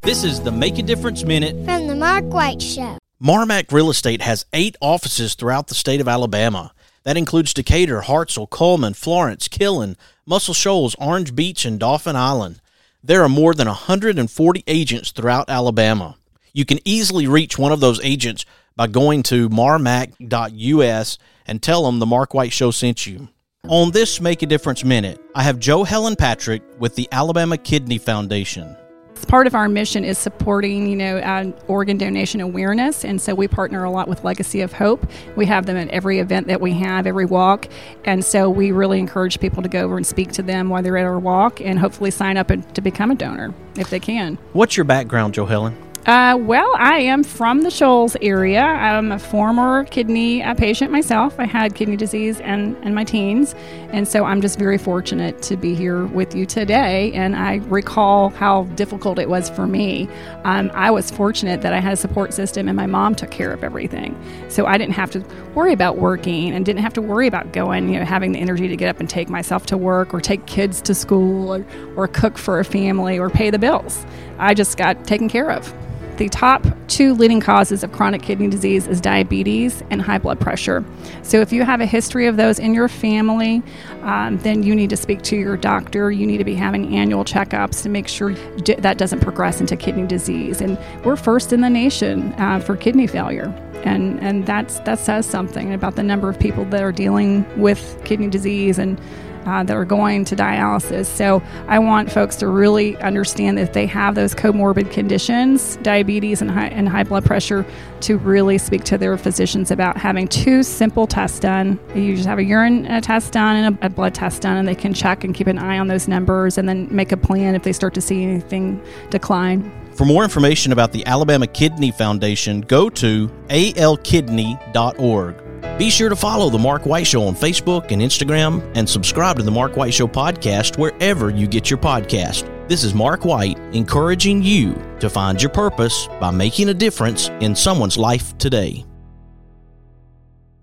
This is the Make a Difference Minute from the Mark White Show. Marmac Real Estate has 8 offices throughout the state of Alabama. That includes Decatur, Hartselle, Coleman, Florence, Killen, Muscle Shoals, Orange Beach, and Dauphin Island. There are more than 140 agents throughout Alabama. You can easily reach one of those agents by going to marmac.us and tell them the Mark White Show sent you. On this Make a Difference Minute, I have Jo Helen Patrick with the Alabama Kidney Foundation. Part of our mission is supporting, organ donation awareness, and so we partner a lot with Legacy of Hope. We have them at every event that we have, every walk, and so we really encourage people to go over and speak to them while they're at our walk and hopefully sign up to become a donor if they can. What's your background, Jo Helen? Well, I am from the Shoals area. I'm a former kidney patient myself. I had kidney disease in my teens, and so I'm just very fortunate to be here with you today, and I recall how difficult it was for me. I was fortunate that I had a support system, and my mom took care of everything, so I didn't have to worry about working and didn't have to worry about going, having the energy to get up and take myself to work or take kids to school or cook for a family or pay the bills. I just got taken care of. The top 2 leading causes of chronic kidney disease is diabetes and high blood pressure. So if you have a history of those in your family, then you need to speak to your doctor. You need to be having annual checkups to make sure that doesn't progress into kidney disease. And we're first in the nation for kidney failure. And that says something about the number of people that are dealing with kidney disease and that are going to dialysis. So I want folks to really understand that if they have those comorbid conditions, diabetes and high blood pressure, to really speak to their physicians about having 2 simple tests done. You just have a urine test done and a blood test done, and they can check and keep an eye on those numbers and then make a plan if they start to see anything decline. For more information about the Alabama Kidney Foundation, go to alkidney.org. Be sure to follow The Mark White Show on Facebook and Instagram and subscribe to The Mark White Show podcast wherever you get your podcast. This is Mark White encouraging you to find your purpose by making a difference in someone's life today.